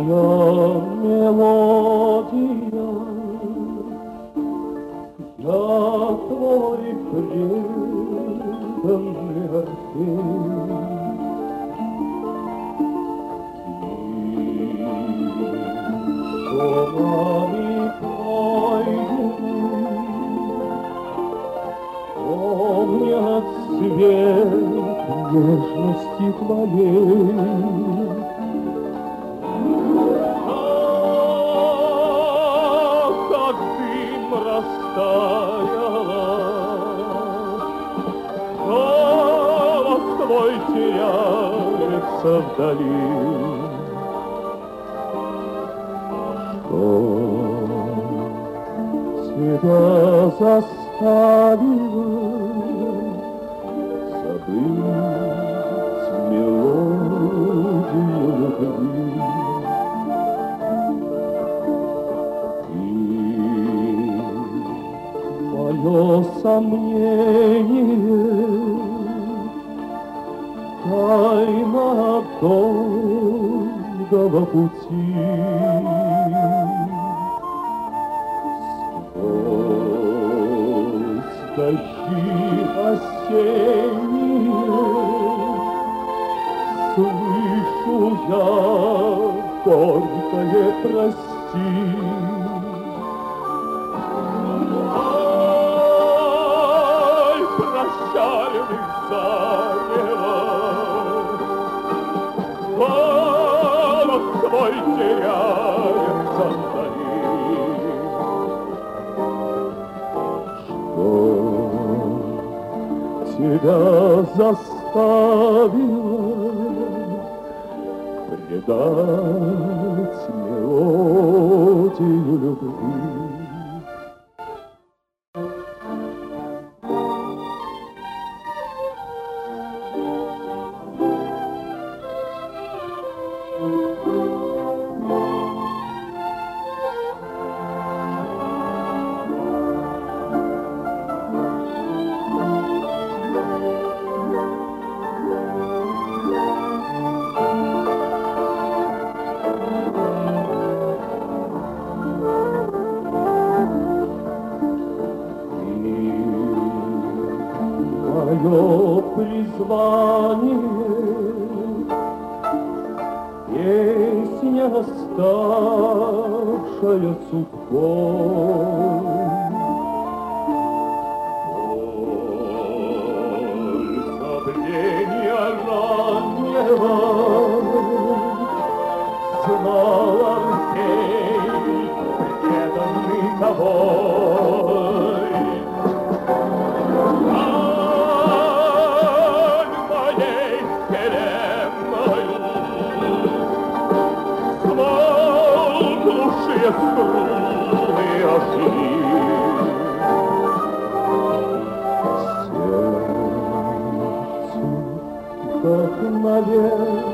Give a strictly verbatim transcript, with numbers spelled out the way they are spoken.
мелодия, я твой преданный Орфей. Шумами пройдены помнят цвет нежности твоей. Ах, как дым растаяла, голос твой теряется вдали. Тебя заставила забыть мелодию любви. И мое сомнение, тайна долгого пути. Дожди осенние слышу я горькое прости. Ай, прощальный зарево, голос твой теряется вдали. Тебя заставила предать мелодию любви. Мое призвание, песня, ставшая судьбой. Боль забвения раннего знал Орфей, преданный тобой. Струны ожили, сердцу вдохновенно